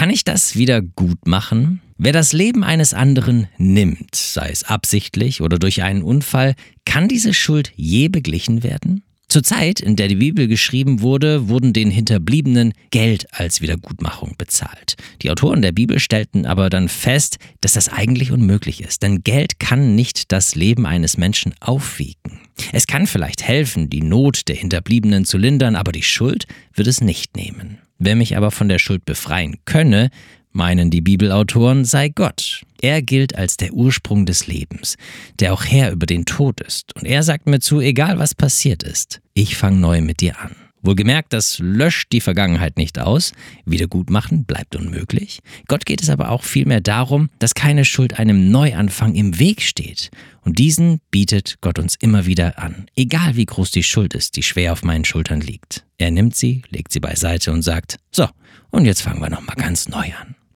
Kann ich das wieder gut machen? Wer das Leben eines anderen nimmt, sei es absichtlich oder durch einen Unfall, kann diese Schuld je beglichen werden? Zur Zeit, in der die Bibel geschrieben wurde, wurden den Hinterbliebenen Geld als Wiedergutmachung bezahlt. Die Autoren der Bibel stellten aber dann fest, dass das eigentlich unmöglich ist, denn Geld kann nicht das Leben eines Menschen aufwiegen. Es kann vielleicht helfen, die Not der Hinterbliebenen zu lindern, aber die Schuld wird es nicht nehmen. Wer mich aber von der Schuld befreien könne, meinen die Bibelautoren, sei Gott. Er gilt als der Ursprung des Lebens, der auch Herr über den Tod ist. Und er sagt mir zu, egal was passiert ist, ich fange neu mit dir an. Wohlgemerkt, das löscht die Vergangenheit nicht aus. Wiedergutmachen bleibt unmöglich. Gott geht es aber auch vielmehr darum, dass keine Schuld einem Neuanfang im Weg steht. Und diesen bietet Gott uns immer wieder an. Egal wie groß die Schuld ist, die schwer auf meinen Schultern liegt. Er nimmt sie, legt sie beiseite und sagt, so, und jetzt fangen wir nochmal ganz neu an.